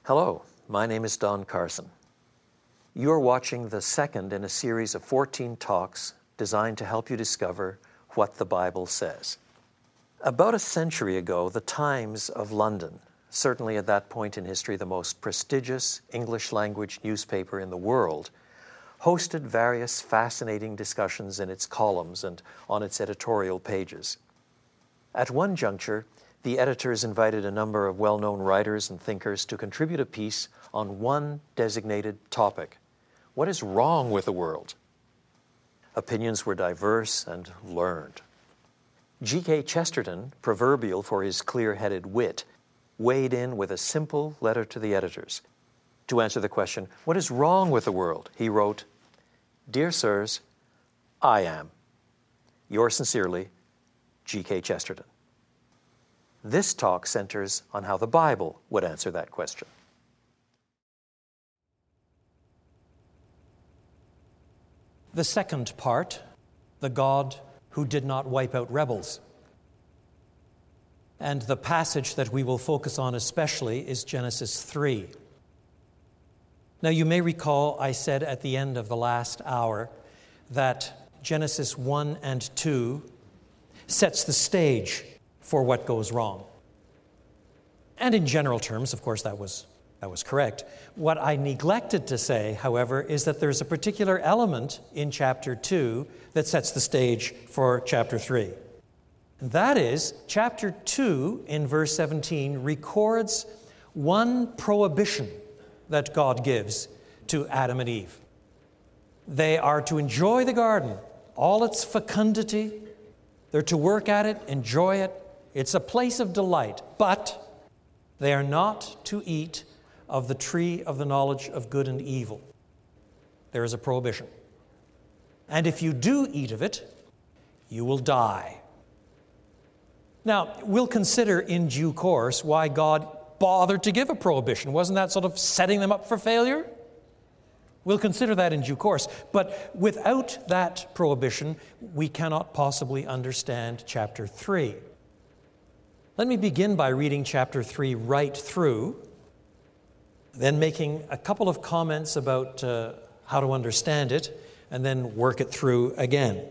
Hello, my name is Don Carson. You are watching the second in a series of 14 talks designed to help you discover what the Bible says. About a century ago, the Times of London, certainly at that point in history the most prestigious English-language newspaper in the world, hosted various fascinating discussions in its columns and on its editorial pages. At one juncture, the editors invited a number of well-known writers and thinkers to contribute a piece on one designated topic. What is wrong with the world? Opinions were diverse and learned. G.K. Chesterton, proverbial for his clear-headed wit, weighed in with a simple letter to the editors. To answer the question, what is wrong with the world? He wrote, "Dear sirs, I am. Yours sincerely, G.K. Chesterton." This talk centers on how the Bible would answer that question. The second part, the God who did not wipe out rebels. And the passage that we will focus on especially is Genesis 3. Now you may recall I said at the end of the last hour that Genesis 1 and 2 sets the stage for what goes wrong. And in general terms, of course, that was correct. What I neglected to say, however, is that there's a particular element in chapter 2 that sets the stage for chapter 3. And that is, chapter 2 in verse 17 records one prohibition that God gives to Adam and Eve. They are to enjoy the garden, all its fecundity. They're to work at it, enjoy it. It's a place of delight, but they are not to eat of the tree of the knowledge of good and evil. There is a prohibition. And if you do eat of it, you will die. Now, we'll consider in due course why God bothered to give a prohibition. Wasn't that sort of setting them up for failure? We'll consider that in due course. But without that prohibition, we cannot possibly understand chapter 3. Let me begin by reading chapter 3 right through, then making a couple of comments about how to understand it, and then work it through again.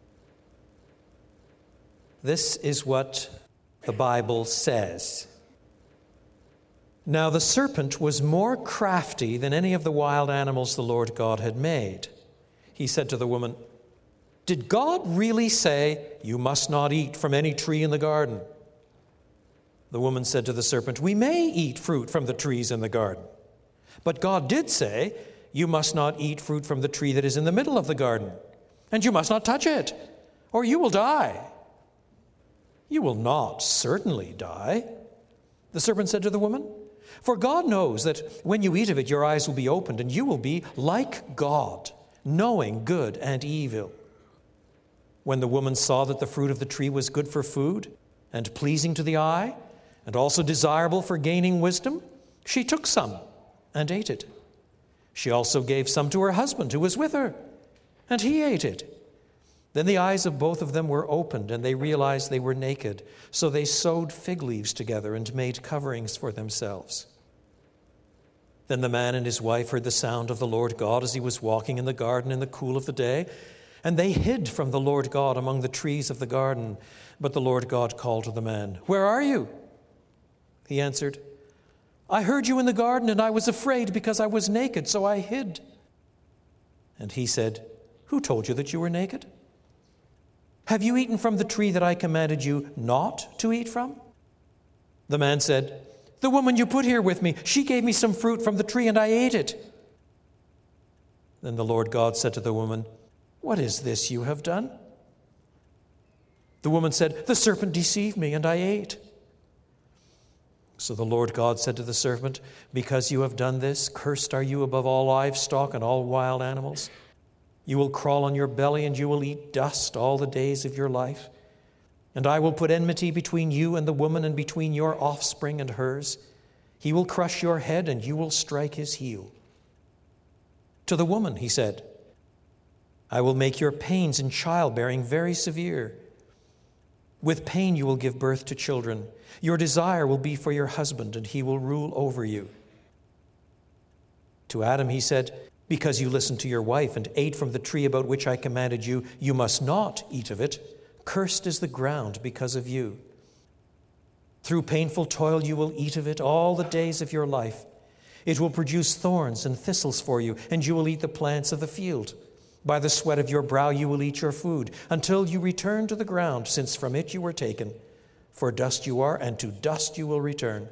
This is what the Bible says. Now the serpent was more crafty than any of the wild animals the Lord God had made. He said to the woman, "Did God really say, 'You must not eat from any tree in the garden'?" The woman said to the serpent, "We may eat fruit from the trees in the garden. But God did say, 'You must not eat fruit from the tree that is in the middle of the garden, and you must not touch it, or you will die.'" "You will not certainly die," the serpent said to the woman, "for God knows that when you eat of it, your eyes will be opened, and you will be like God, knowing good and evil." When the woman saw that the fruit of the tree was good for food and pleasing to the eye, and also desirable for gaining wisdom, she took some and ate it. She also gave some to her husband who was with her, and he ate it. Then the eyes of both of them were opened, and they realized they were naked. So they sewed fig leaves together and made coverings for themselves. Then the man and his wife heard the sound of the Lord God as he was walking in the garden in the cool of the day, and they hid from the Lord God among the trees of the garden. But the Lord God called to the man, "Where are you?" He answered, "I heard you in the garden, and I was afraid because I was naked, so I hid." And he said, "Who told you that you were naked? Have you eaten from the tree that I commanded you not to eat from?" The man said, "The woman you put here with me, she gave me some fruit from the tree, and I ate it." Then the Lord God said to the woman, "What is this you have done?" The woman said, "The serpent deceived me, and I ate." So the Lord God said to the serpent, "Because you have done this, cursed are you above all livestock and all wild animals. You will crawl on your belly, and you will eat dust all the days of your life. And I will put enmity between you and the woman, and between your offspring and hers. He will crush your head, and you will strike his heel." To the woman he said, "I will make your pains in childbearing very severe. With pain you will give birth to children. Your desire will be for your husband, and he will rule over you. To Adam he said, because you listened to your wife and ate from the tree about which I commanded you, you must not eat of it. Cursed is the ground because of you. Through painful toil you will eat of it all the days of your life. It will produce thorns and thistles for you, and you will eat the plants of the field. By the sweat of your brow you will eat your food, until you return to the ground, since from it you were taken. For dust you are, and to dust you will return.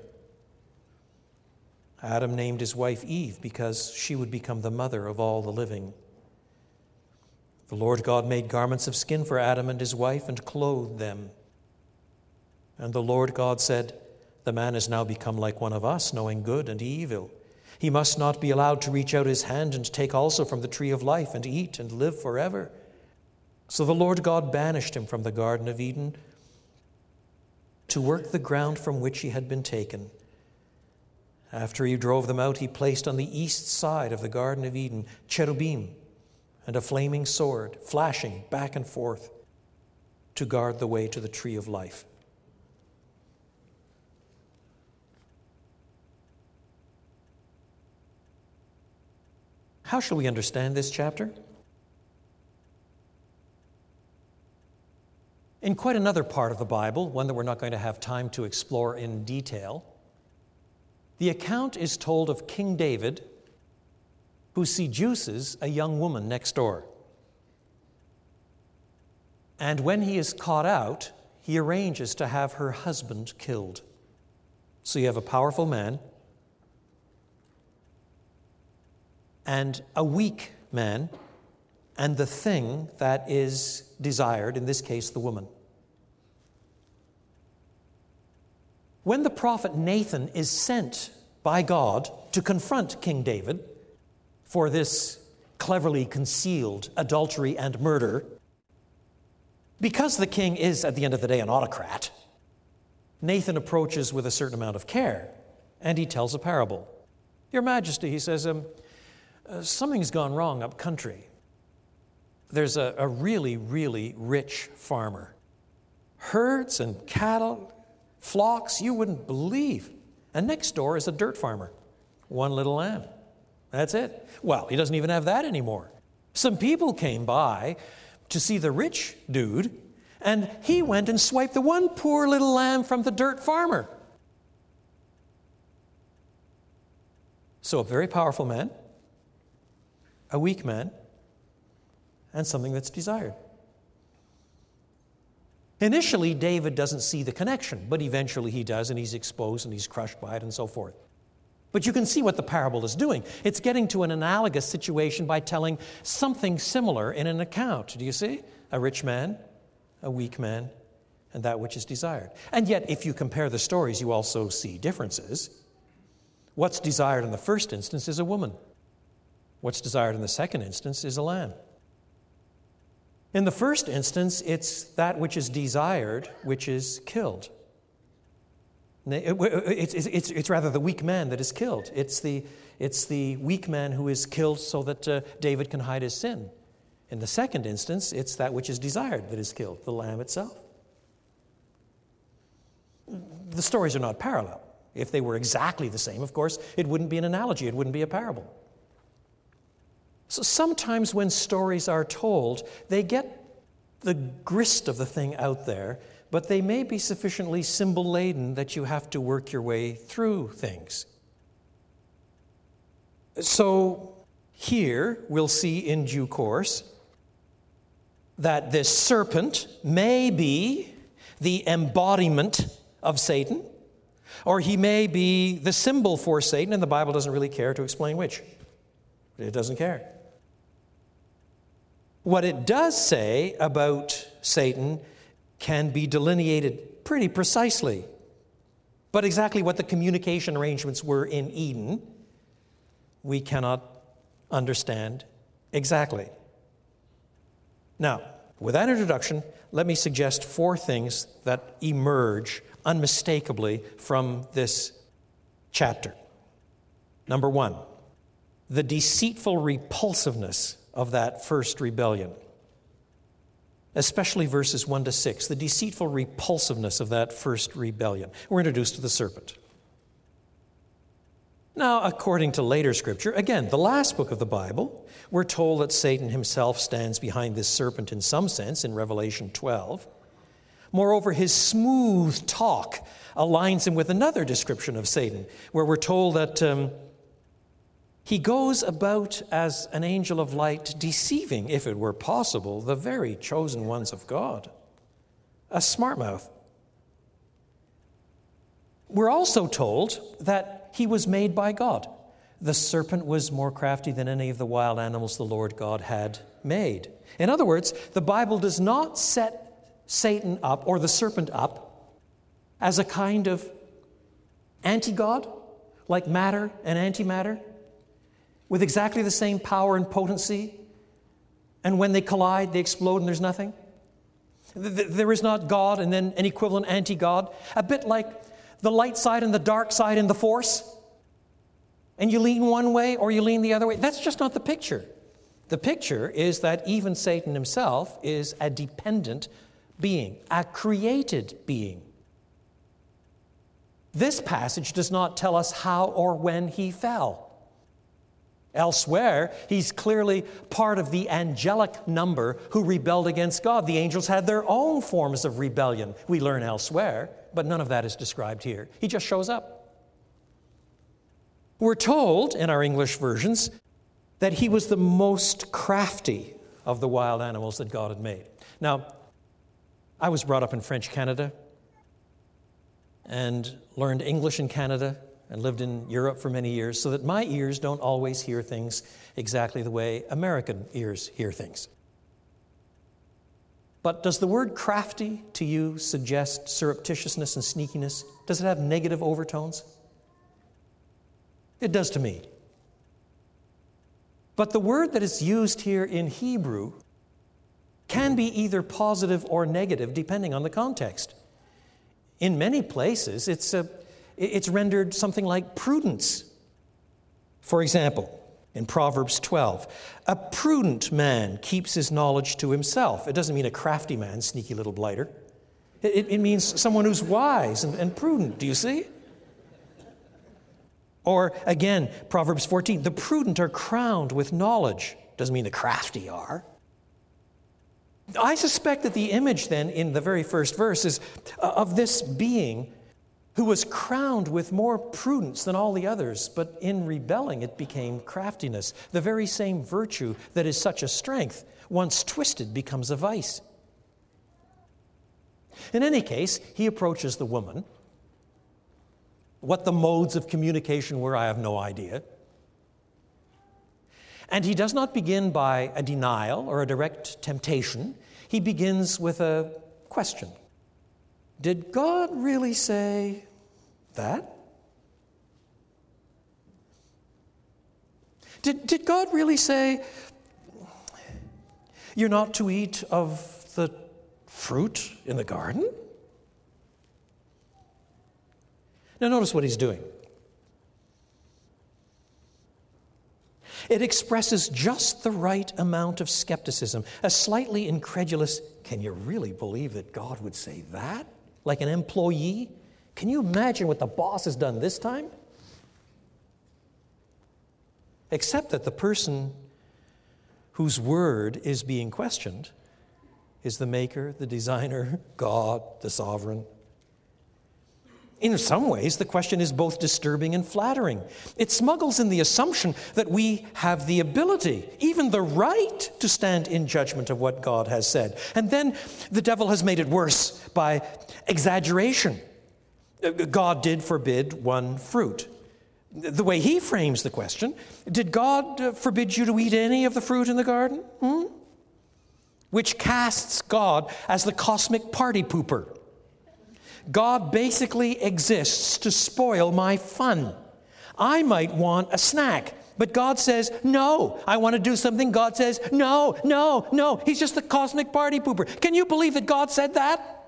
Adam named his wife Eve because she would become the mother of all the living. The Lord God made garments of skin for Adam and his wife and clothed them. And the Lord God said, the man has now become like one of us, knowing good and evil. He must not be allowed to reach out his hand and take also from the tree of life and eat and live forever. So the Lord God banished him from the Garden of Eden to work the ground from which he had been taken. After he drove them out, he placed on the east side of the Garden of Eden cherubim and a flaming sword, flashing back and forth to guard the way to the tree of life. How shall we understand this chapter? In quite another part of the Bible, one that we're not going to have time to explore in detail, the account is told of King David, who seduces a young woman next door. And when he is caught out, he arranges to have her husband killed. So you have a powerful man and a weak man, and the thing that is desired, in this case, the woman. When the prophet Nathan is sent by God to confront King David for this cleverly concealed adultery and murder, because the king is, at the end of the day, an autocrat, Nathan approaches with a certain amount of care, and he tells a parable. Your Majesty, he says, something's gone wrong up country. There's a really, really rich farmer. Herds and cattle, flocks, you wouldn't believe. And next door is a dirt farmer. One little lamb. That's it. Well, he doesn't even have that anymore. Some people came by to see the rich dude, and he went and swiped the one poor little lamb from the dirt farmer. So a very powerful man, a weak man, and something that's desired. Initially, David doesn't see the connection, but eventually he does, and he's exposed and he's crushed by it and so forth. But you can see what the parable is doing. It's getting to an analogous situation by telling something similar in an account. Do you see? A rich man, a weak man, and that which is desired. And yet, if you compare the stories, you also see differences. What's desired in the first instance is a woman. What's desired in the second instance is a lamb. In the first instance, it's that which is desired which is killed. It's rather the weak man that is killed. It's the weak man who is killed so that David can hide his sin. In the second instance, it's that which is desired that is killed, the lamb itself. The stories are not parallel. If they were exactly the same, of course, it wouldn't be an analogy, it wouldn't be a parable. So sometimes when stories are told, they get the grist of the thing out there, but they may be sufficiently symbol-laden that you have to work your way through things. So here we'll see in due course that this serpent may be the embodiment of Satan, or he may be the symbol for Satan, and the Bible doesn't really care to explain which. It doesn't care. What it does say about Satan can be delineated pretty precisely. But exactly what the communication arrangements were in Eden, we cannot understand exactly. Now, with that introduction, let me suggest 4 things that emerge unmistakably from this chapter. Number 1, the deceitful repulsiveness of that first rebellion, especially verses 1 to 6, the deceitful repulsiveness of that first rebellion. We're introduced to the serpent. Now, according to later scripture, again, the last book of the Bible, we're told that Satan himself stands behind this serpent in some sense in Revelation 12. Moreover, his smooth talk aligns him with another description of Satan, where we're told that he goes about as an angel of light, deceiving, if it were possible, the very chosen ones of God. A smart mouth. We're also told that he was made by God. The serpent was more crafty than any of the wild animals the Lord God had made. In other words, the Bible does not set Satan up, or the serpent up, as a kind of anti-God, like matter and antimatter, with exactly the same power and potency, and when they collide, they explode and there's nothing. There is not God and then an equivalent anti-God, a bit like the light side and the dark side in the Force, and you lean one way or you lean the other way. That's just not the picture. The picture is that even Satan himself is a dependent being, a created being. This passage does not tell us how or when he fell. Elsewhere, he's clearly part of the angelic number who rebelled against God. The angels had their own forms of rebellion, we learn elsewhere, but none of that is described here. He just shows up. We're told in our English versions that he was the most crafty of the wild animals that God had made. Now, I was brought up in French Canada and learned English in Canada and lived in Europe for many years, so that my ears don't always hear things exactly the way American ears hear things. But does the word crafty to you suggest surreptitiousness and sneakiness? Does it have negative overtones? It does to me. But the word that is used here in Hebrew can be either positive or negative depending on the context. In many places, it's rendered something like prudence. For example, in Proverbs 12, a prudent man keeps his knowledge to himself. It doesn't mean a crafty man, sneaky little blighter. It means someone who's wise and prudent. Do you see? Or again, Proverbs 14, the prudent are crowned with knowledge. Doesn't mean the crafty are. I suspect that the image then in the very first verse is of this being who was crowned with more prudence than all the others, but in rebelling it became craftiness. The very same virtue that is such a strength, once twisted, becomes a vice. In any case, he approaches the woman. What the modes of communication were, I have no idea. And he does not begin by a denial or a direct temptation. He begins with a question. Did God really say that? Did God really say, you're not to eat of the fruit in the garden? Now notice what he's doing. It expresses just the right amount of skepticism, a slightly incredulous, can you really believe that God would say that? Like an employee? Can you imagine what the boss has done this time? Except that the person whose word is being questioned is the maker, the designer, God, the sovereign. In some ways, the question is both disturbing and flattering. It smuggles in the assumption that we have the ability, even the right, to stand in judgment of what God has said. And then the devil has made it worse by exaggeration. God did forbid one fruit. The way he frames the question, did God forbid you to eat any of the fruit in the garden? Which casts God as the cosmic party pooper. God basically exists to spoil my fun. I might want a snack, but God says, no. I want to do something. God says, no, no, no. He's just the cosmic party pooper. Can you believe that God said that?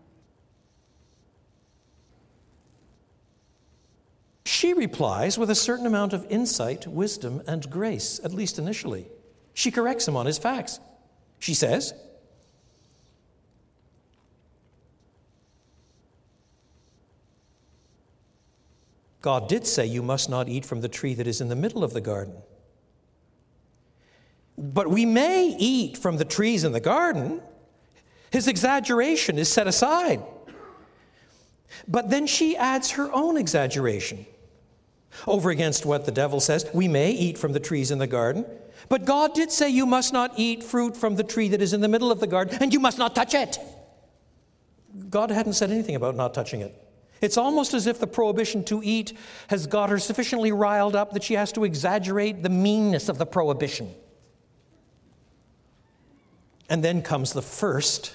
She replies with a certain amount of insight, wisdom, and grace, at least initially. She corrects him on his facts. She says, God did say, you must not eat from the tree that is in the middle of the garden. But we may eat from the trees in the garden. His exaggeration is set aside. But then she adds her own exaggeration over against what the devil says. We may eat from the trees in the garden, but God did say you must not eat fruit from the tree that is in the middle of the garden, and you must not touch it. God hadn't said anything about not touching it. It's almost as if the prohibition to eat has got her sufficiently riled up that she has to exaggerate the meanness of the prohibition. And then comes the first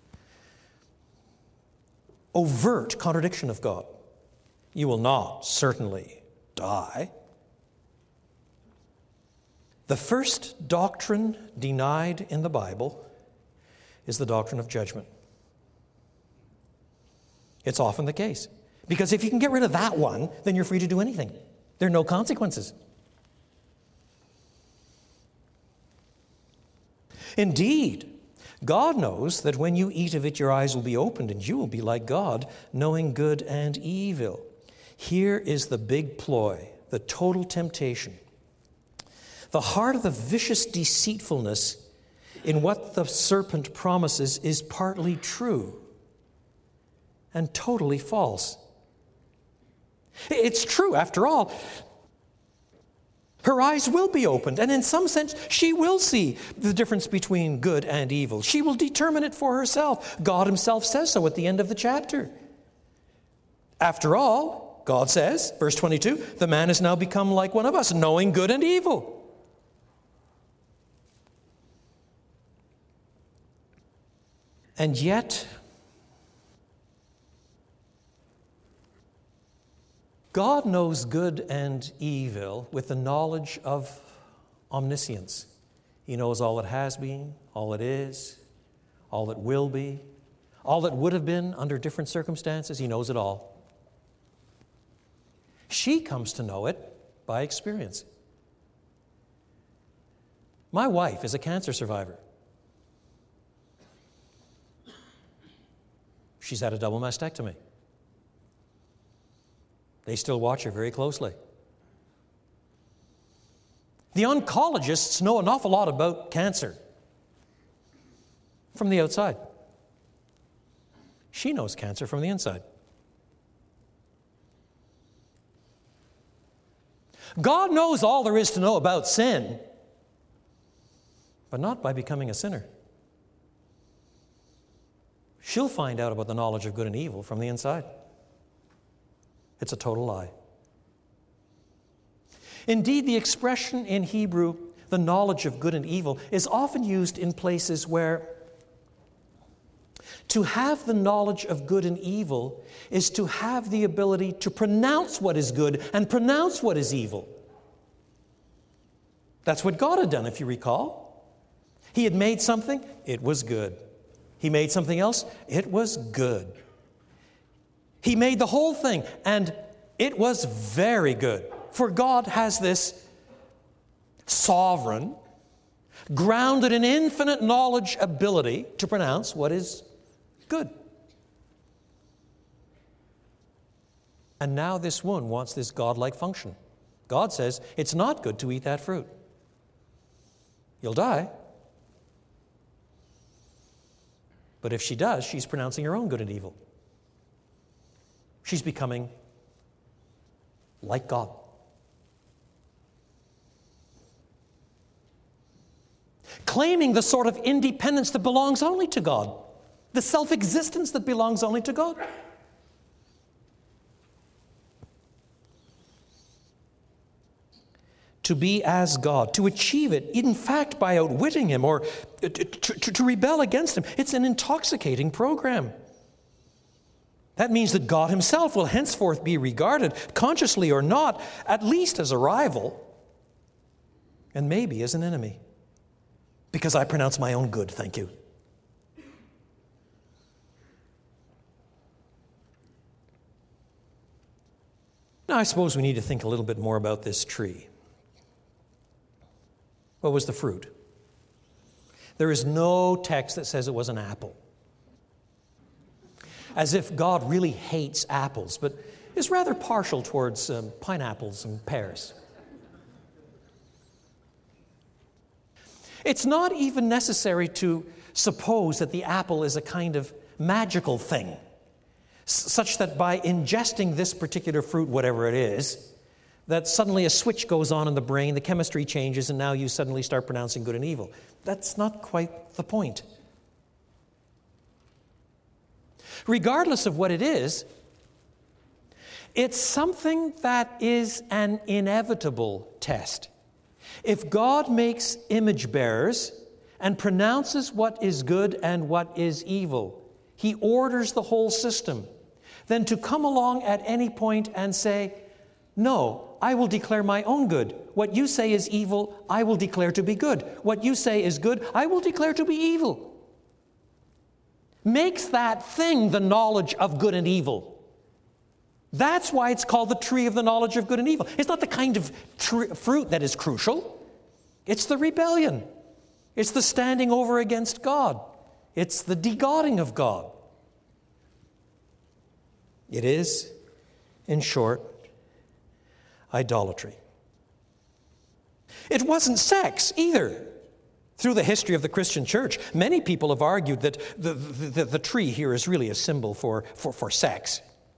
overt contradiction of God. You will not certainly die. The first doctrine denied in the Bible is the doctrine of judgment. It's often the case. Because if you can get rid of that one, then you're free to do anything. There are no consequences. Indeed, God knows that when you eat of it, your eyes will be opened and you will be like God, knowing good and evil. Here is the big ploy, the total temptation. The heart of the vicious deceitfulness in what the serpent promises is partly true and totally false. It's true, after all. Her eyes will be opened, and in some sense, she will see the difference between good and evil. She will determine it for herself. God himself says so at the end of the chapter. After all, God says, verse 22, the man has now become like one of us, knowing good and evil. And yet, God knows good and evil with the knowledge of omniscience. He knows all that has been, all that is, all that will be, all that would have been under different circumstances. He knows it all. She comes to know it by experience. My wife is a cancer survivor. She's had a double mastectomy. They still watch her very closely. The oncologists know an awful lot about cancer from the outside. She knows cancer from the inside. God knows all there is to know about sin, but not by becoming a sinner. She'll find out about the knowledge of good and evil from the inside. It's a total lie. Indeed, the expression in Hebrew, the knowledge of good and evil, is often used in places where to have the knowledge of good and evil is to have the ability to pronounce what is good and pronounce what is evil. That's what God had done, if you recall. He had made something, it was good. He made something else, it was good. He made the whole thing, and it was very good. For God has this sovereign, grounded in infinite knowledge ability to pronounce what is good. And now this one wants this godlike function. God says, it's not good to eat that fruit. You'll die. But if she does, she's pronouncing her own good and evil. She's becoming like God. Claiming the sort of independence that belongs only to God, the self-existence that belongs only to God. To be as God, to achieve it, in fact, by outwitting Him or to rebel against Him. It's an intoxicating program. That means that God Himself will henceforth be regarded, consciously or not, at least as a rival, and maybe as an enemy. Because I pronounce my own good, thank you. Now, I suppose we need to think a little bit more about this tree. What was the fruit? There is no text that says it was an apple. As if God really hates apples. But is rather partial towards pineapples and pears. It's not even necessary to suppose that the apple is a kind of magical thing, such that by ingesting this particular fruit, whatever it is, that suddenly a switch goes on in the brain, the chemistry changes, and now you suddenly start pronouncing good and evil. That's not quite the point. Regardless of what it is, it's something that is an inevitable test. If God makes image bearers and pronounces what is good and what is evil, He orders the whole system, then to come along at any point and say, no, I will declare my own good. What you say is evil, I will declare to be good. What you say is good, I will declare to be evil. Makes that thing the knowledge of good and evil. That's why it's called the tree of the knowledge of good and evil. It's not the kind of fruit that is crucial. It's the rebellion. It's the standing over against God. It's the de-godding of God. It is, in short, idolatry. It wasn't sex either. Through the history of the Christian church, many people have argued that the tree here is really a symbol for sex.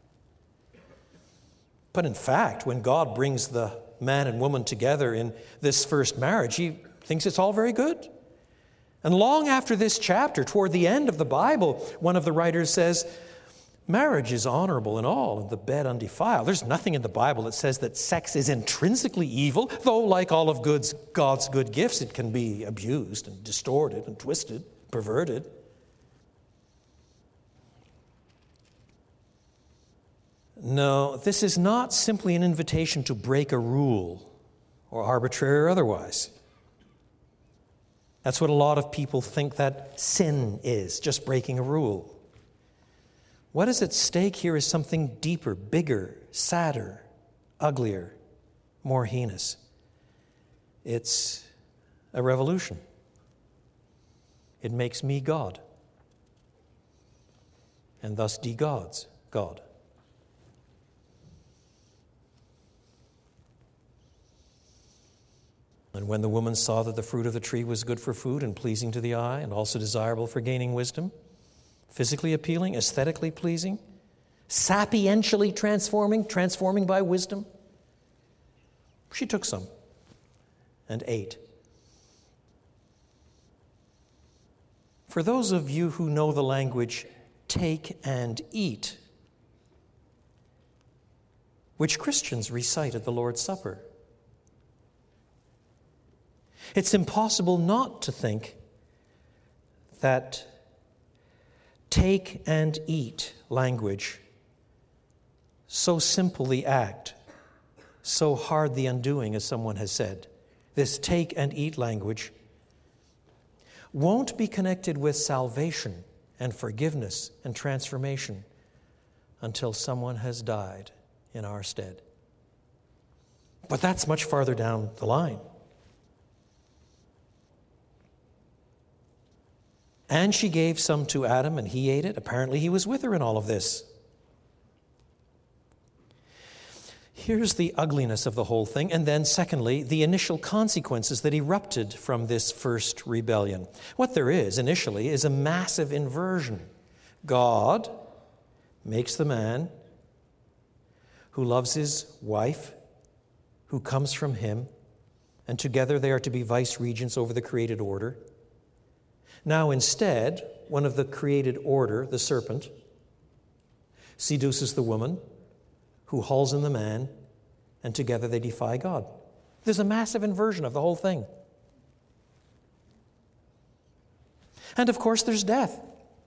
But in fact, when God brings the man and woman together in this first marriage, He thinks it's all very good. And long after this chapter, toward the end of the Bible, one of the writers says, marriage is honorable in all, and the bed undefiled. There's nothing in the Bible that says that sex is intrinsically evil, though like all of God's good gifts, it can be abused and distorted and twisted, perverted. No, this is not simply an invitation to break a rule, or arbitrary or otherwise. That's what a lot of people think that sin is, just breaking a rule. What is at stake here is something deeper, bigger, sadder, uglier, more heinous. It's a revolution. It makes me God, and thus de-gods God. And when the woman saw that the fruit of the tree was good for food and pleasing to the eye and also desirable for gaining wisdom, physically appealing, aesthetically pleasing, sapientially transforming by wisdom, she took some and ate. For those of you who know the language take and eat, which Christians recite at the Lord's Supper, it's impossible not to think that take and eat language, so simple the act, so hard the undoing, as someone has said, this take and eat language won't be connected with salvation and forgiveness and transformation until someone has died in our stead. But that's much farther down the line. And she gave some to Adam, and he ate it. Apparently, he was with her in all of this. Here's the ugliness of the whole thing. And then, secondly, the initial consequences that erupted from this first rebellion. What there is, initially, is a massive inversion. God makes the man who loves his wife, who comes from him, and together they are to be vice-regents over the created order. Now, instead, one of the created order, the serpent, seduces the woman, who hauls in the man, and together they defy God. There's a massive inversion of the whole thing. And of course, there's death.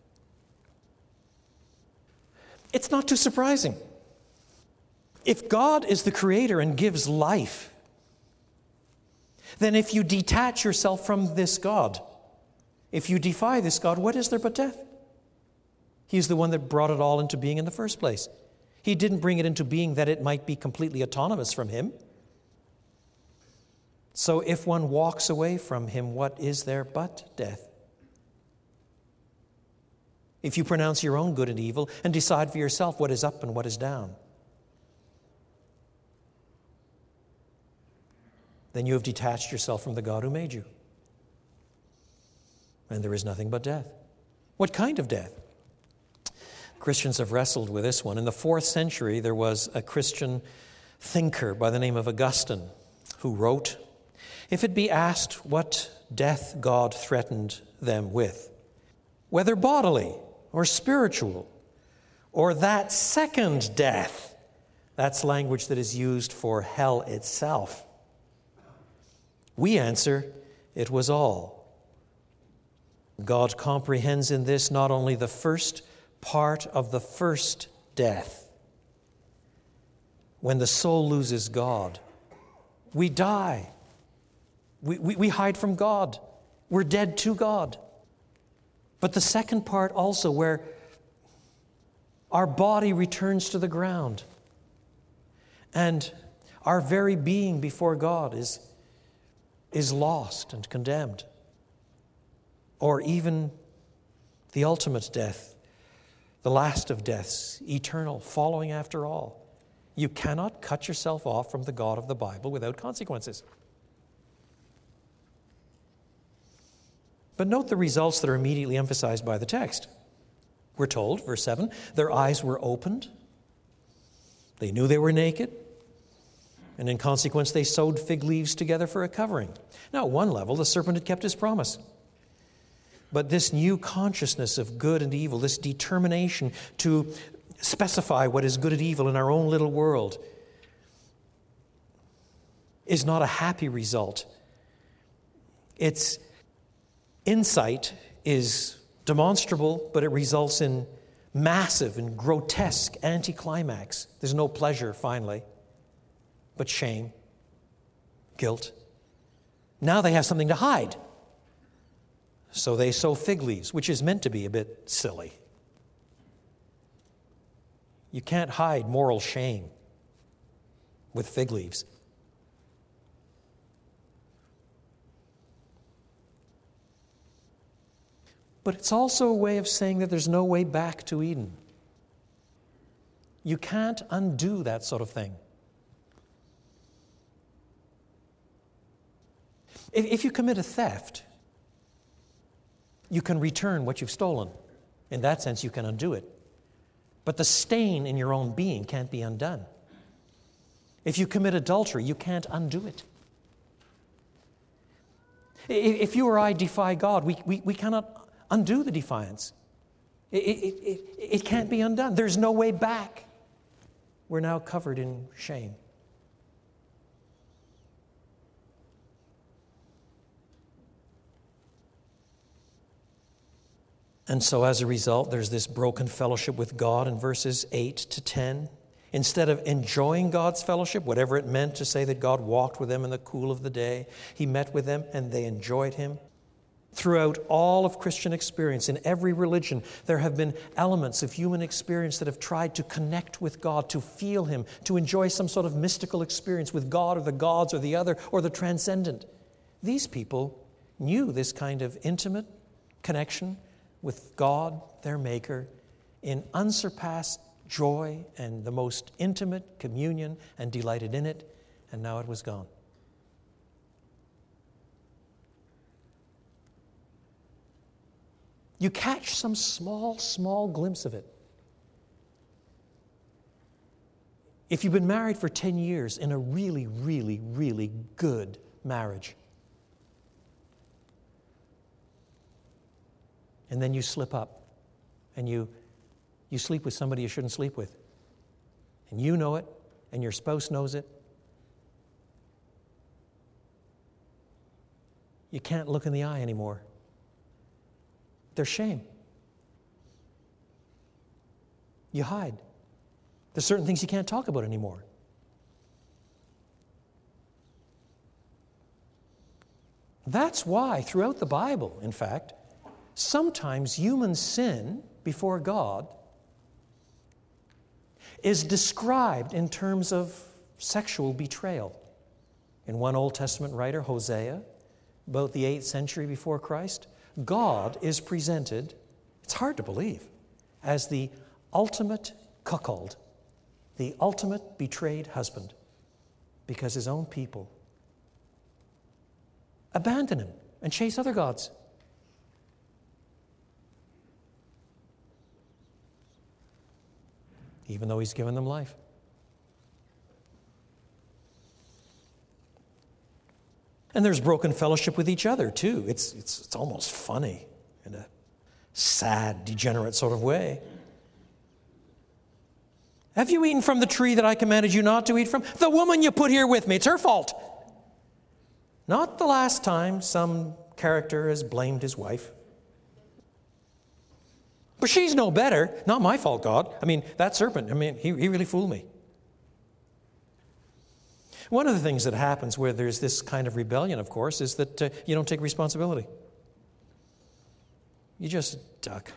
It's not too surprising. If God is the creator and gives life, then if you detach yourself from this God, if you defy this God, what is there but death? He's the one that brought it all into being in the first place. He didn't bring it into being that it might be completely autonomous from him. So if one walks away from him, what is there but death? If you pronounce your own good and evil and decide for yourself what is up and what is down. then you have detached yourself from the God who made you. And there is nothing but death. What kind of death? Christians have wrestled with this one. In the 4th century, there was a Christian thinker by the name of Augustine who wrote, "If it be asked what death God threatened them with, whether bodily or spiritual, or that second death," that's language that is used for hell itself, "we answer, it was all." God comprehends in this not only the first part of the first death. When the soul loses God, we die. We hide from God. We're dead to God. But the second part also, where our body returns to the ground and our very being before God is lost and condemned. Or even the ultimate death, the last of deaths, eternal, following after all. You cannot cut yourself off from the God of the Bible without consequences. But note the results that are immediately emphasized by the text. We're told, verse 7, their eyes were opened. They knew they were naked. And in consequence, they sewed fig leaves together for a covering. Now, at one level, the serpent had kept his promise. But this new consciousness of good and evil, this determination to specify what is good and evil in our own little world, is not a happy result. Its insight is demonstrable, but it results in massive and grotesque anticlimax. There's no pleasure, finally, but shame, guilt. Now they have something to hide. So they sew fig leaves, which is meant to be a bit silly. You can't hide moral shame with fig leaves. But it's also a way of saying that there's no way back to Eden. You can't undo that sort of thing. If you commit a theft, you can return what you've stolen. In that sense, you can undo it. But the stain in your own being can't be undone. If you commit adultery, you can't undo it. If you or I defy God, we cannot undo the defiance. It can't be undone. There's no way back. We're now covered in shame. And so as a result, there's this broken fellowship with God in verses 8 to 10. Instead of enjoying God's fellowship, whatever it meant to say that God walked with them in the cool of the day, He met with them and they enjoyed Him. Throughout all of Christian experience, in every religion, there have been elements of human experience that have tried to connect with God, to feel Him, to enjoy some sort of mystical experience with God or the gods or the other or the transcendent. These people knew this kind of intimate connection with God, their Maker, in unsurpassed joy and the most intimate communion, and delighted in it, and now it was gone. You catch some small glimpse of it. If you've been married for 10 years in a really, really, really good marriage, and then you slip up and you sleep with somebody you shouldn't sleep with, and you know it, and your spouse knows it, you can't look in the eye anymore. There's shame. You hide. There's certain things you can't talk about anymore. That's why throughout the Bible, in fact, sometimes human sin before God is described in terms of sexual betrayal. In one Old Testament writer, Hosea, about the 8th century before Christ, God is presented, it's hard to believe, as the ultimate cuckold, the ultimate betrayed husband, because his own people abandon him and chase other gods. Even though he's given them life. And there's broken fellowship with each other, too. It's almost funny in a sad, degenerate sort of way. Have you eaten from the tree that I commanded you not to eat from? The woman you put here with me, it's her fault. Not the last time some character has blamed his wife. But she's no better. Not my fault, God. I mean, that serpent, he really fooled me. One of the things that happens where there's this kind of rebellion, of course, is that you don't take responsibility. You just duck.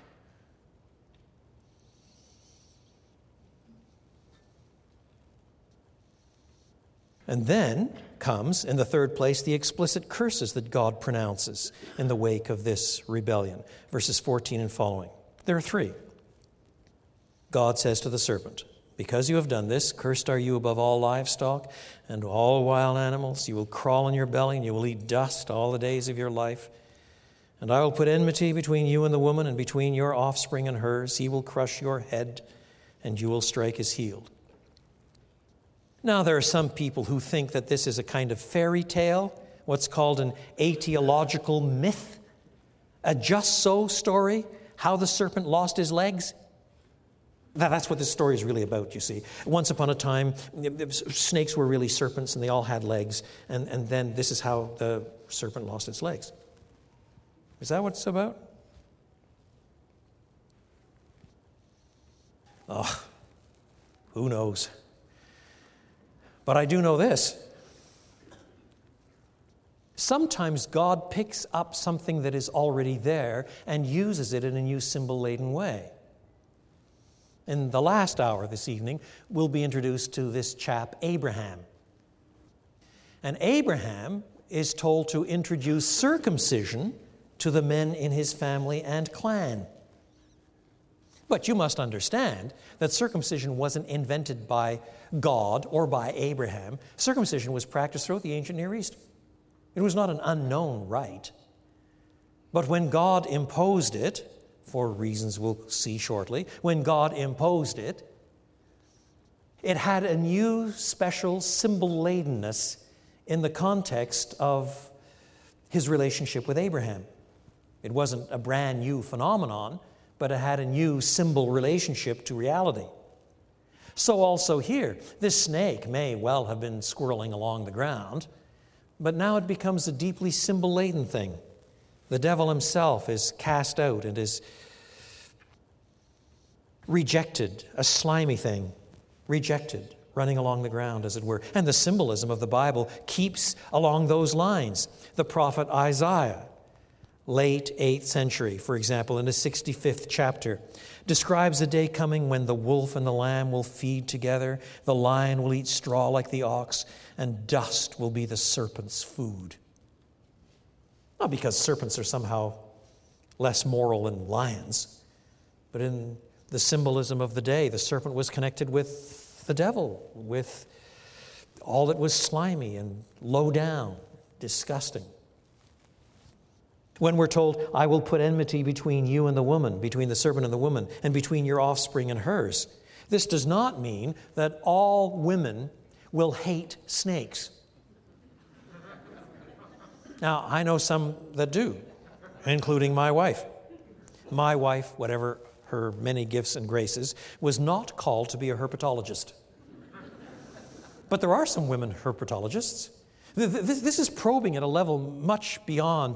And then comes, in the third place, the explicit curses that God pronounces in the wake of this rebellion. Verses 14 and following. There are three. God says to the serpent, because you have done this, cursed are you above all livestock and all wild animals. You will crawl on your belly and you will eat dust all the days of your life. And I will put enmity between you and the woman and between your offspring and hers. He will crush your head and you will strike his heel. Now, there are some people who think that this is a kind of fairy tale, what's called an aetiological myth, a just so story, how the serpent lost his legs. That's what this story is really about, you see. Once upon a time, snakes were really serpents and they all had legs, and then this is how the serpent lost its legs. Is that what it's about? Oh, who knows? But I do know this. Sometimes God picks up something that is already there and uses it in a new symbol-laden way. In the last hour this evening, we'll be introduced to this chap, Abraham. And Abraham is told to introduce circumcision to the men in his family and clan. But you must understand that circumcision wasn't invented by God or by Abraham. Circumcision was practiced throughout the ancient Near East. It was not an unknown rite. But when God imposed it, for reasons we'll see shortly, when God imposed it, it had a new special symbol-ladenness in the context of his relationship with Abraham. It wasn't a brand new phenomenon, but it had a new symbol relationship to reality. So also here, this snake may well have been squirreling along the ground, but now it becomes a deeply symbol-laden thing. The devil himself is cast out and is rejected, a slimy thing, rejected, running along the ground, as it were. And the symbolism of the Bible keeps along those lines. The prophet Isaiah, late 8th century, for example, in the 65th chapter, describes a day coming when the wolf and the lamb will feed together, the lion will eat straw like the ox, and dust will be the serpent's food. Not because serpents are somehow less moral than lions, but in the symbolism of the day, the serpent was connected with the devil, with all that was slimy and low down, disgusting. When we're told, I will put enmity between you and the woman, between the serpent and the woman, and between your offspring and hers, this does not mean that all women will hate snakes. Now, I know some that do, including my wife. My wife, whatever her many gifts and graces, was not called to be a herpetologist. But there are some women herpetologists. This is probing at a level much beyond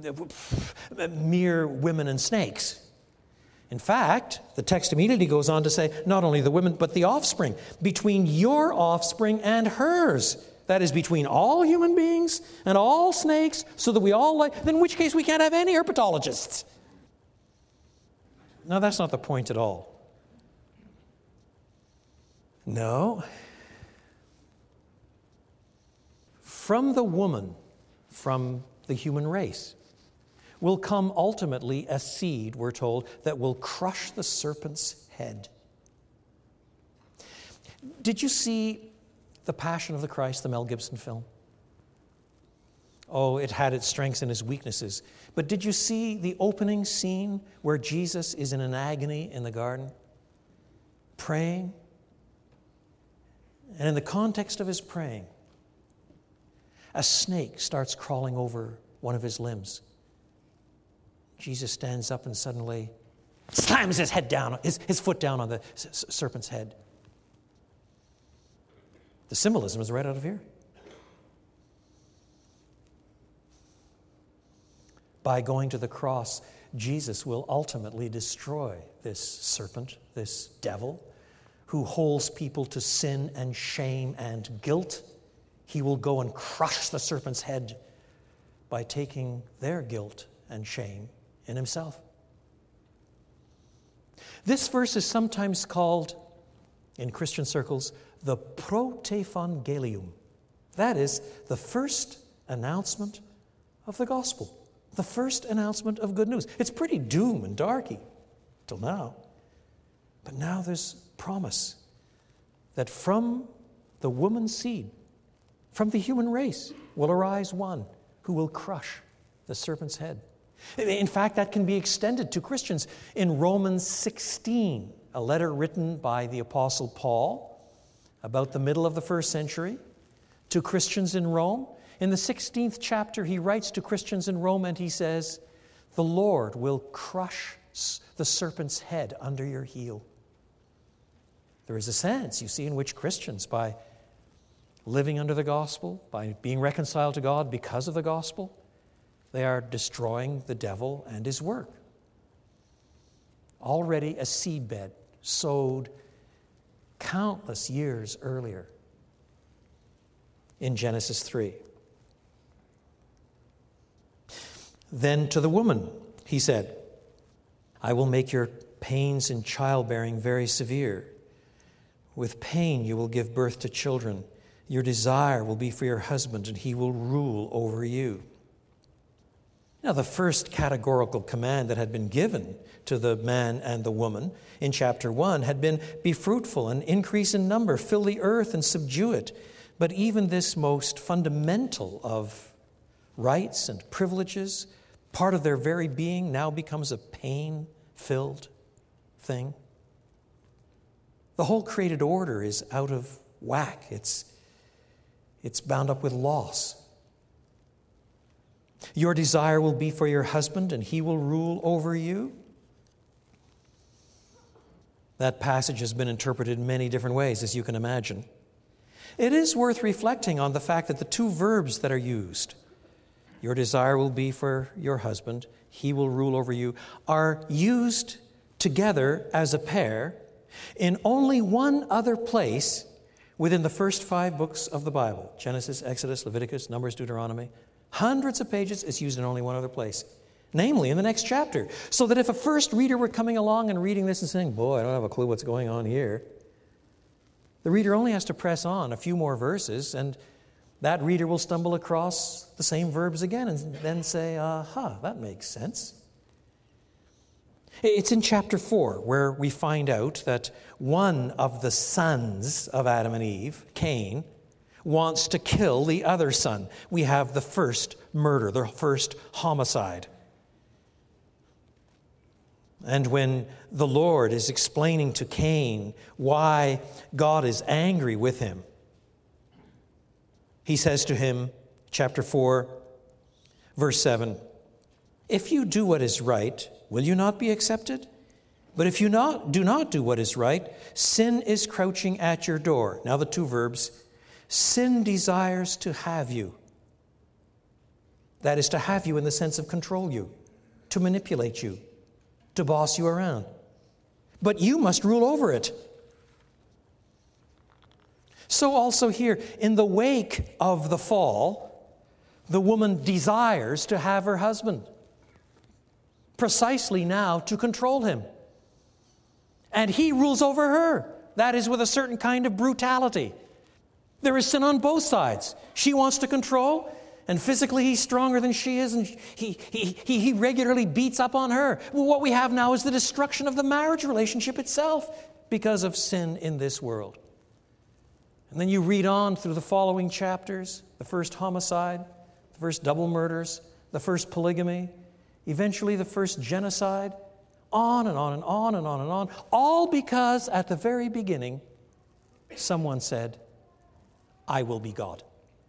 mere women and snakes. In fact, the text immediately goes on to say, not only the women, but the offspring. Between your offspring and hers. That is, between all human beings and all snakes, so that we all like, then in which case we can't have any herpetologists. No, that's not the point at all. No. From the woman, from the human race, will come ultimately a seed, we're told, that will crush the serpent's head. Did you see The Passion of the Christ, the Mel Gibson film? Oh, it had its strengths and its weaknesses. But did you see the opening scene where Jesus is in an agony in the garden, praying? And in the context of his praying, a snake starts crawling over one of his limbs. Jesus stands up and suddenly slams his foot down on the serpent's head. The symbolism is right out of here. By going to the cross, Jesus will ultimately destroy this serpent, this devil, who holds people to sin and shame and guilt. He will go and crush the serpent's head by taking their guilt and shame in himself. This verse is sometimes called, in Christian circles, the protevangelium. That is the first announcement of the gospel. The first announcement of good news. It's pretty doom and darky till now. But now there's promise that from the woman's seed, from the human race, will arise one who will crush the serpent's head. In fact, that can be extended to Christians. In Romans 16, a letter written by the Apostle Paul about the middle of the first century to Christians in Rome, in the 16th chapter, he writes to Christians in Rome and he says, "The Lord will crush the serpent's head under your heel." There is a sense, you see, in which Christians, by living under the gospel, by being reconciled to God because of the gospel, they are destroying the devil and his work. Already a seedbed sowed countless years earlier in Genesis 3. Then to the woman, he said, "I will make your pains in childbearing very severe. With pain you will give birth to children. Your desire will be for your husband, and he will rule over you." Now, the first categorical command that had been given to the man and the woman in chapter 1 had been, "Be fruitful and increase in number, fill the earth and subdue it." But even this most fundamental of rights and privileges, part of their very being, now becomes a pain-filled thing. The whole created order is out of whack. It's bound up with loss. Your desire will be for your husband, and he will rule over you. That passage has been interpreted in many different ways, as you can imagine. It is worth reflecting on the fact that the two verbs that are used, "your desire will be for your husband, he will rule over you," are used together as a pair in only one other place within the first 5 books of the Bible: Genesis, Exodus, Leviticus, Numbers, Deuteronomy. Hundreds of pages, it's used in only one other place, namely in the next chapter. So that if a first reader were coming along and reading this and saying, "Boy, I don't have a clue what's going on here," the reader only has to press on a few more verses, and that reader will stumble across the same verbs again and then say, that makes sense. It's in chapter 4 where we find out that one of the sons of Adam and Eve, Cain, wants to kill the other son. We have the first murder, the first homicide. And when the Lord is explaining to Cain why God is angry with him, he says to him, chapter 4, verse 7, "If you do what is right, will you not be accepted? But if you do not do what is right, sin is crouching at your door." Now the two verbs, sin desires to have you. That is, to have you in the sense of control you, to manipulate you, to boss you around. But you must rule over it. So also here, in the wake of the fall, the woman desires to have her husband, precisely now to control him. And he rules over her. That is, with a certain kind of brutality. There is sin on both sides. She wants to control, and physically he's stronger than she is, and he regularly beats up on her. Well, what we have now is the destruction of the marriage relationship itself because of sin in this world. And then you read on through the following chapters: the first homicide, the first double murders, the first polygamy, eventually the first genocide, on and on and on and on and on, all because at the very beginning, someone said, I will be God.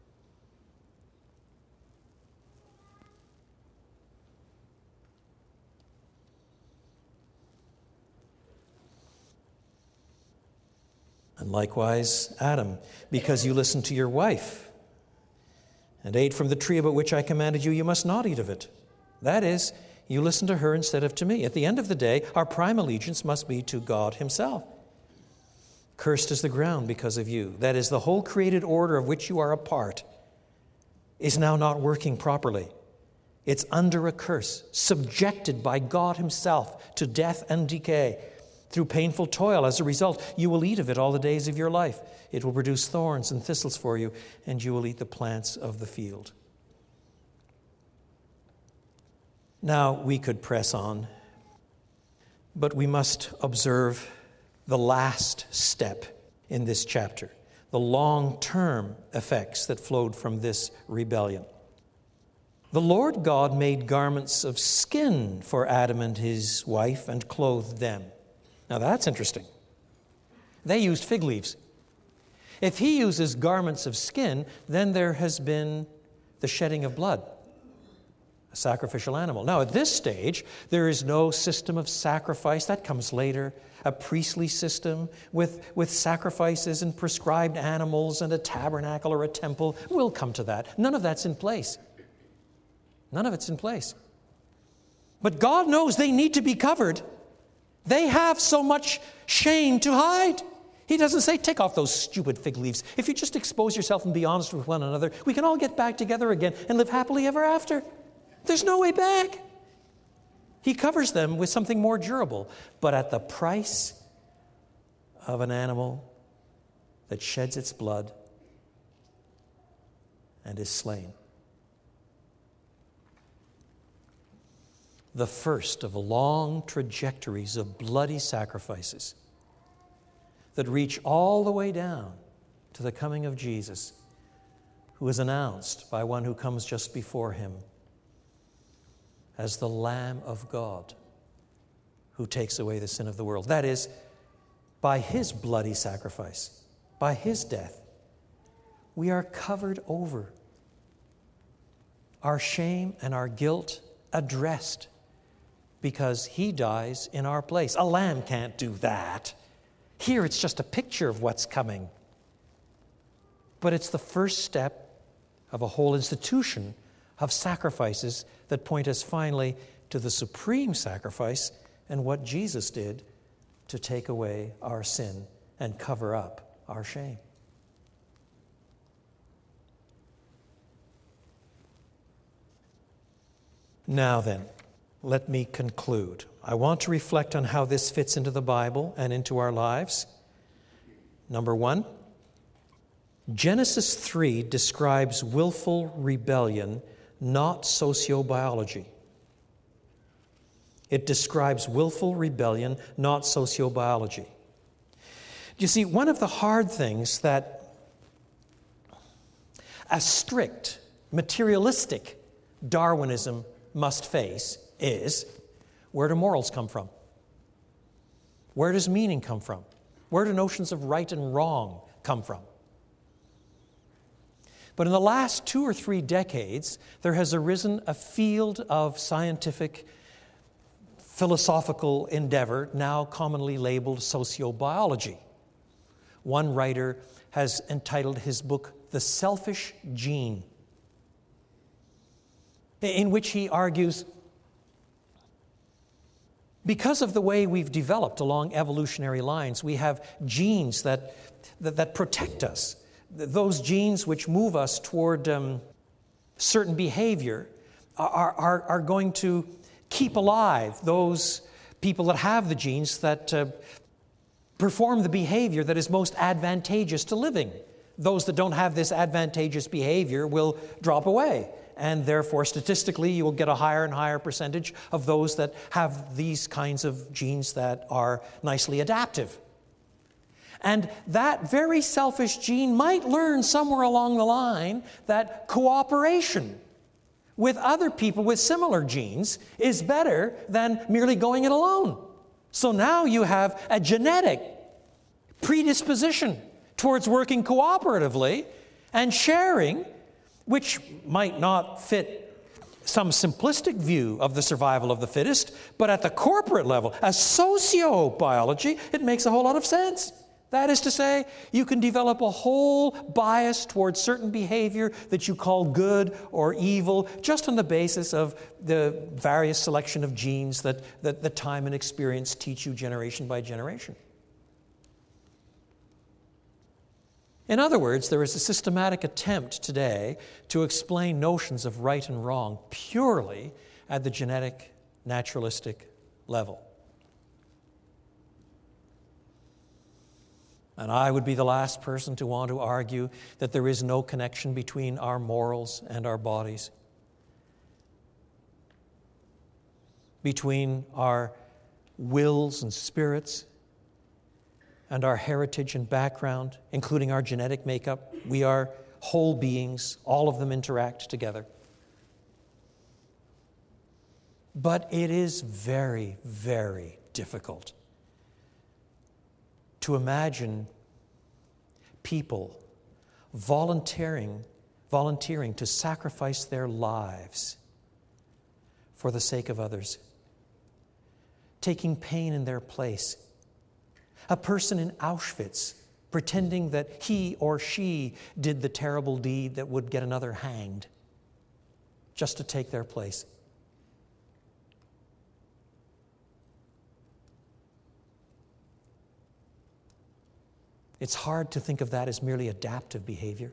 And likewise, Adam, because you listened to your wife and ate from the tree about which I commanded you, you must not eat of it. That is, you listened to her instead of to me. At the end of the day, our prime allegiance must be to God himself. Cursed is the ground because of you. That is, the whole created order of which you are a part is now not working properly. It's under a curse, subjected by God himself to death and decay. Through painful toil, as a result, you will eat of it all the days of your life. It will produce thorns and thistles for you, and you will eat the plants of the field. Now, we could press on, but we must observe the last step in this chapter, the long-term effects that flowed from this rebellion. The Lord God made garments of skin for Adam and his wife and clothed them. Now that's interesting. They used fig leaves. If he uses garments of skin, then there has been the shedding of blood, a sacrificial animal. Now at this stage, there is no system of sacrifice. That comes later. A priestly system with sacrifices and prescribed animals and a tabernacle or a temple. We'll come to that. None of that's in place. None of it's in place. But God knows they need to be covered. They have so much shame to hide. He doesn't say, take off those stupid fig leaves. If you just expose yourself and be honest with one another, we can all get back together again and live happily ever after. There's no way back. He covers them with something more durable, but at the price of an animal that sheds its blood and is slain. The first of long trajectories of bloody sacrifices that reach all the way down to the coming of Jesus, who is announced by one who comes just before him as the Lamb of God who takes away the sin of the world. That is, by his bloody sacrifice, by his death, we are covered over. Our shame and our guilt addressed, because he dies in our place. A lamb can't do that. Here it's just a picture of what's coming. But it's the first step of a whole institution of sacrifices that point us finally to the supreme sacrifice and what Jesus did to take away our sin and cover up our shame. Now then, let me conclude. I want to reflect on how this fits into the Bible and into our lives. Number one, Genesis 3 describes willful rebellion, not sociobiology. It describes willful rebellion, not sociobiology. You see, one of the hard things that a strict, materialistic Darwinism must face is, where do morals come from? Where does meaning come from? Where do notions of right and wrong come from? But in the last 2 or 3 decades, there has arisen a field of scientific, philosophical endeavor, now commonly labeled sociobiology. One writer has entitled his book, The Selfish Gene, in which he argues, because of the way we've developed along evolutionary lines, we have genes that protect us. Those genes which move us toward certain behavior are going to keep alive those people that have the genes that perform the behavior that is most advantageous to living. Those that don't have this advantageous behavior will drop away. And therefore, statistically, you will get a higher and higher percentage of those that have these kinds of genes that are nicely adaptive. And that very selfish gene might learn somewhere along the line that cooperation with other people with similar genes is better than merely going it alone. So now you have a genetic predisposition towards working cooperatively and sharing, which might not fit some simplistic view of the survival of the fittest, but at the corporate level, as sociobiology, it makes a whole lot of sense. That is to say, you can develop a whole bias towards certain behavior that you call good or evil just on the basis of the various selection of genes that the time and experience teach you generation by generation. In other words, there is a systematic attempt today to explain notions of right and wrong purely at the genetic, naturalistic level. And I would be the last person to want to argue that there is no connection between our morals and our bodies, between our wills and spirits and our heritage and background, including our genetic makeup. We are whole beings. All of them interact together. But it is very, very difficult to imagine people volunteering to sacrifice their lives for the sake of others, taking pain in their place. A person in Auschwitz pretending that he or she did the terrible deed that would get another hanged just to take their place. It's hard to think of that as merely adaptive behavior.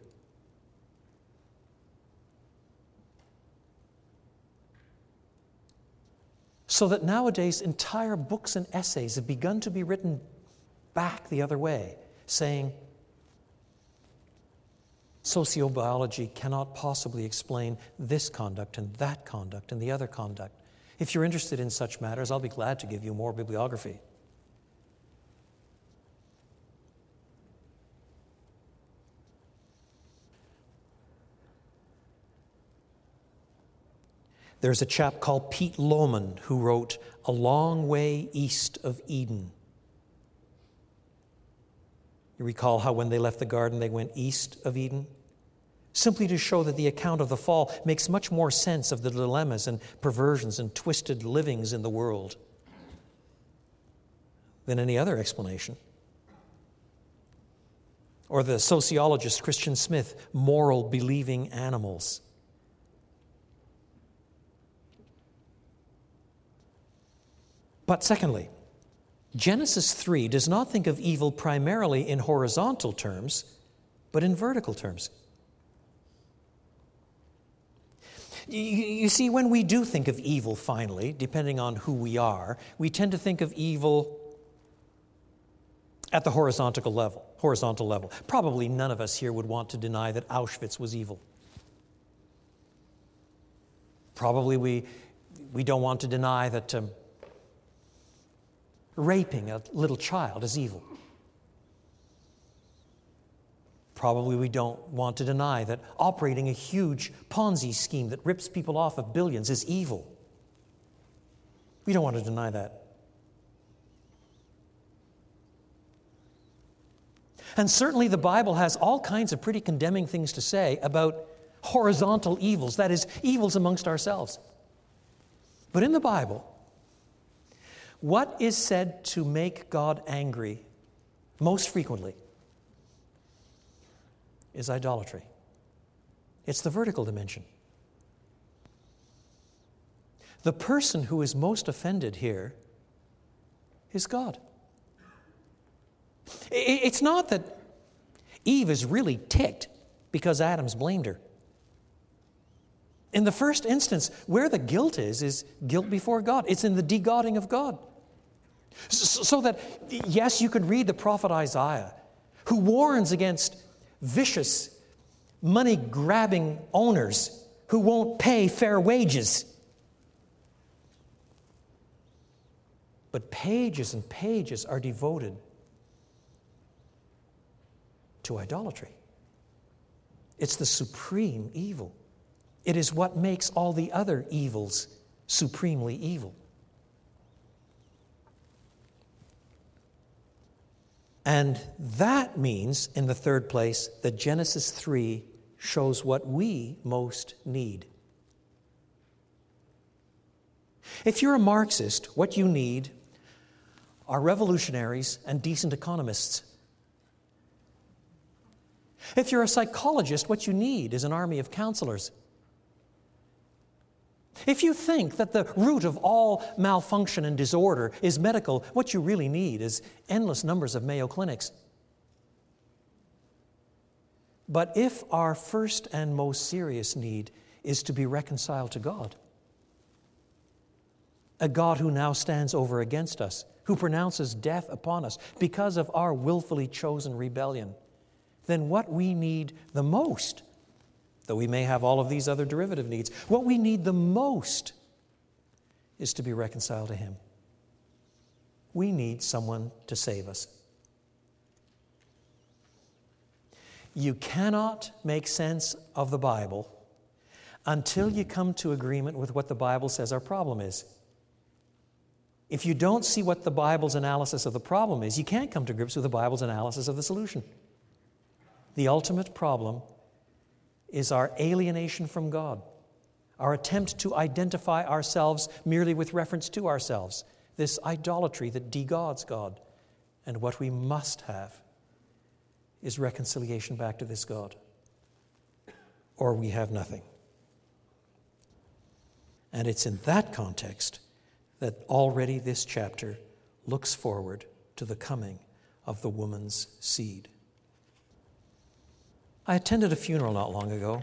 So that nowadays entire books and essays have begun to be written back the other way, saying sociobiology cannot possibly explain this conduct and that conduct and the other conduct. If you're interested in such matters, I'll be glad to give you more bibliography. There's a chap called Pete Lohman who wrote A Long Way East of Eden. You recall how when they left the garden, they went east of Eden? Simply to show that the account of the fall makes much more sense of the dilemmas and perversions and twisted livings in the world than any other explanation. Or the sociologist Christian Smith, Moral Believing Animals. But secondly, Genesis 3 does not think of evil primarily in horizontal terms, but in vertical terms. You see, when we do think of evil finally, depending on who we are, we tend to think of evil at the horizontal level. Probably none of us here would want to deny that Auschwitz was evil. Probably we don't want to deny that raping a little child is evil. Probably we don't want to deny that operating a huge Ponzi scheme that rips people off of billions is evil. We don't want to deny that. And certainly the Bible has all kinds of pretty condemning things to say about horizontal evils, that is, evils amongst ourselves. But in the Bible, what is said to make God angry most frequently is idolatry. It's the vertical dimension. The person who is most offended here is God. It's not that Eve is really ticked because Adam's blamed her. In the first instance, where the guilt is guilt before God. It's in the de-godding of God. So that, yes, you could read the prophet Isaiah, who warns against vicious, money-grabbing owners who won't pay fair wages. But pages and pages are devoted to idolatry. It's the supreme evil. It is what makes all the other evils supremely evil. And that means, in the third place, that Genesis 3 shows what we most need. If you're a Marxist, what you need are revolutionaries and decent economists. If you're a psychologist, what you need is an army of counselors. If you think that the root of all malfunction and disorder is medical, what you really need is endless numbers of Mayo Clinics. But if our first and most serious need is to be reconciled to God, a God who now stands over against us, who pronounces death upon us because of our willfully chosen rebellion, then what we need the most, though we may have all of these other derivative needs, what we need the most is to be reconciled to Him. We need someone to save us. You cannot make sense of the Bible until you come to agreement with what the Bible says our problem is. If you don't see what the Bible's analysis of the problem is, you can't come to grips with the Bible's analysis of the solution. The ultimate problem is our alienation from God, our attempt to identify ourselves merely with reference to ourselves, this idolatry that de-gods God. And what we must have is reconciliation back to this God, or we have nothing. And it's in that context that already this chapter looks forward to the coming of the woman's seed. I attended a funeral not long ago.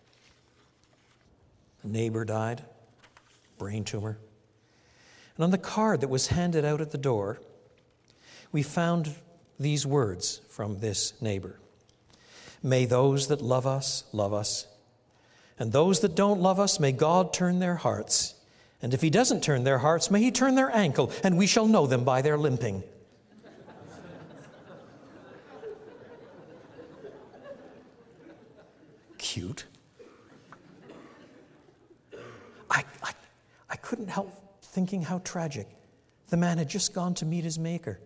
A neighbor died, brain tumor. And on the card that was handed out at the door, we found these words from this neighbor. May those that love us, and those that don't love us, may God turn their hearts. And if He doesn't turn their hearts, may He turn their ankle, and we shall know them by their limping. Cute. I couldn't help thinking how tragic. The man had just gone to meet his Maker.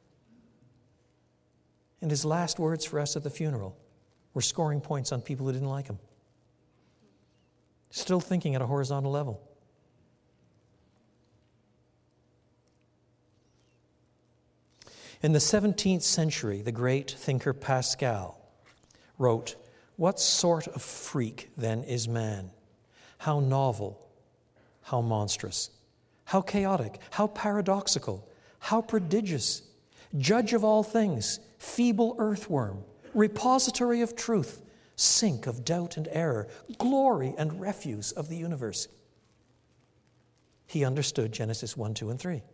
And his last words for us at the funeral were scoring points on people who didn't like him. Still thinking at a horizontal level. In the 17th century, the great thinker Pascal wrote, "What sort of freak, then, is man? How novel, how monstrous, how chaotic, how paradoxical, how prodigious, judge of all things, feeble earthworm, repository of truth, sink of doubt and error, glory and refuse of the universe." He understood Genesis 1, 2, and 3.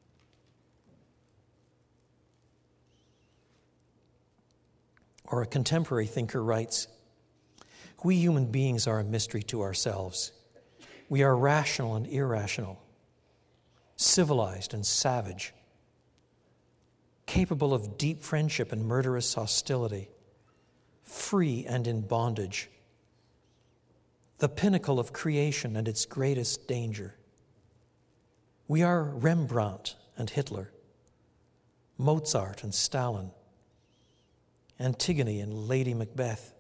Or a contemporary thinker writes, "We human beings are a mystery to ourselves. We are rational and irrational, civilized and savage, capable of deep friendship and murderous hostility, free and in bondage, the pinnacle of creation and its greatest danger. We are Rembrandt and Hitler, Mozart and Stalin, Antigone and Lady Macbeth,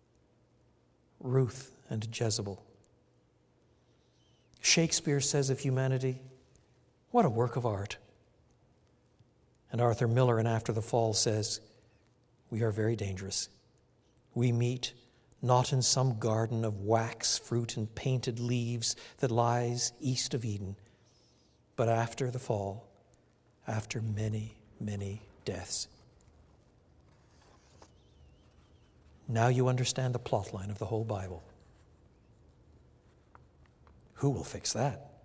Ruth and Jezebel. Shakespeare says of humanity, what a work of art." And Arthur Miller in After the Fall says, "We are very dangerous. We meet not in some garden of wax, fruit, and painted leaves that lies east of Eden, but after the fall, after many, many deaths." Now you understand the plot line of the whole Bible. Who will fix that?